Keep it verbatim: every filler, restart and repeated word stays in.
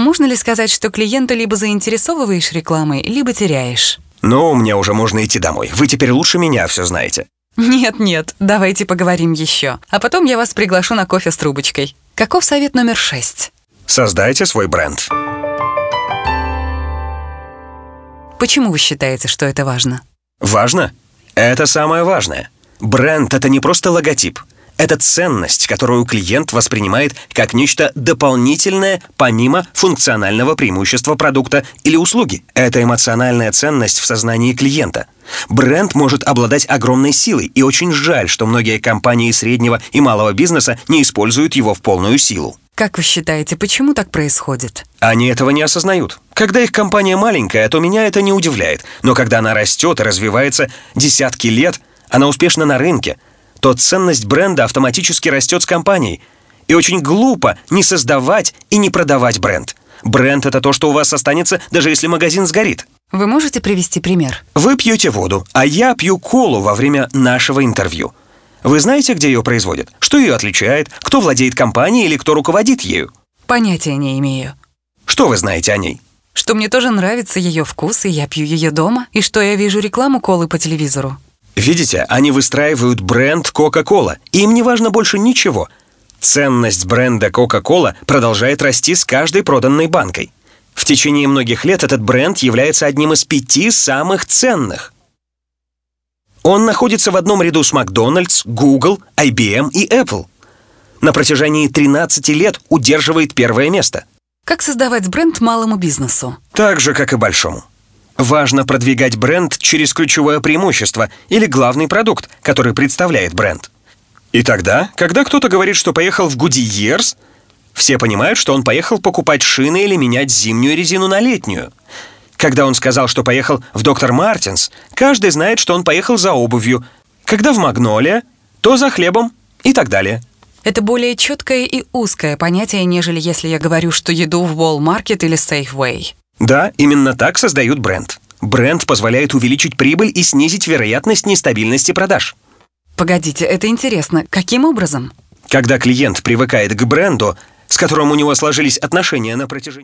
Можно ли сказать, что клиента либо заинтересовываешь рекламой, либо теряешь? Ну, мне уже можно идти домой. Вы теперь лучше меня все знаете. Нет-нет, давайте поговорим еще. А потом я вас приглашу на кофе с трубочкой. Каков совет номер шесть? Создайте свой бренд. Почему вы считаете, что это важно? Важно? Это самое важное. Бренд — это не просто логотип. Это ценность, которую клиент воспринимает как нечто дополнительное помимо функционального преимущества продукта или услуги. Это эмоциональная ценность в сознании клиента. Бренд может обладать огромной силой, и очень жаль, что многие компании среднего и малого бизнеса не используют его в полную силу. Как вы считаете, почему так происходит? Они этого не осознают. Когда их компания маленькая, то меня это не удивляет. Но когда она растет и развивается десятки лет, она успешна на рынке, то ценность бренда автоматически растет с компанией. И очень глупо не создавать и не продавать бренд. Бренд — это то, что у вас останется, даже если магазин сгорит. Вы можете привести пример? Вы пьете воду, а я пью колу во время нашего интервью. Вы знаете, где ее производят? Что ее отличает? Кто владеет компанией или кто руководит ею? Понятия не имею. Что вы знаете о ней? Что мне тоже нравится ее вкус, и я пью ее дома, и что я вижу рекламу колы по телевизору. Видите, они выстраивают бренд Coca-Cola, и им не важно больше ничего. Ценность бренда Coca-Cola продолжает расти с каждой проданной банкой. В течение многих лет этот бренд является одним из пяти самых ценных. Он находится в одном ряду с Макдональдс, Google, ай би эм и Apple. На протяжении тринадцати лет удерживает первое место. Как создавать бренд малому бизнесу? Так же, как и большому. Важно продвигать бренд через ключевое преимущество или главный продукт, который представляет бренд. И тогда, когда кто-то говорит, что поехал в Goodyear's, все понимают, что он поехал покупать шины или менять зимнюю резину на летнюю. Когда он сказал, что поехал в доктор Мартинс, каждый знает, что он поехал за обувью. Когда в Магнолия, то за хлебом и так далее. Это более четкое и узкое понятие, нежели если я говорю, что еду в Walmart или Safeway. Да, именно так создают бренд. Бренд позволяет увеличить прибыль и снизить вероятность нестабильности продаж. Погодите, это интересно. Каким образом? Когда клиент привыкает к бренду, с которым у него сложились отношения на протяжении...